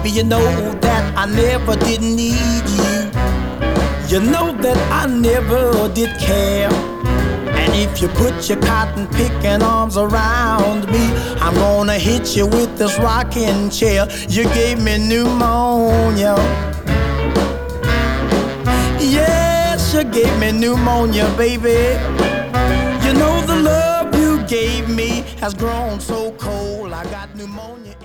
Baby, you know that I never did need you. You know that I never did care. And if you put your cotton picking arms around me, I'm gonna hit you with this rocking chair. You gave me pneumonia. Yes, you gave me pneumonia, baby. You know the love you gave me has grown so cold. I got pneumonia.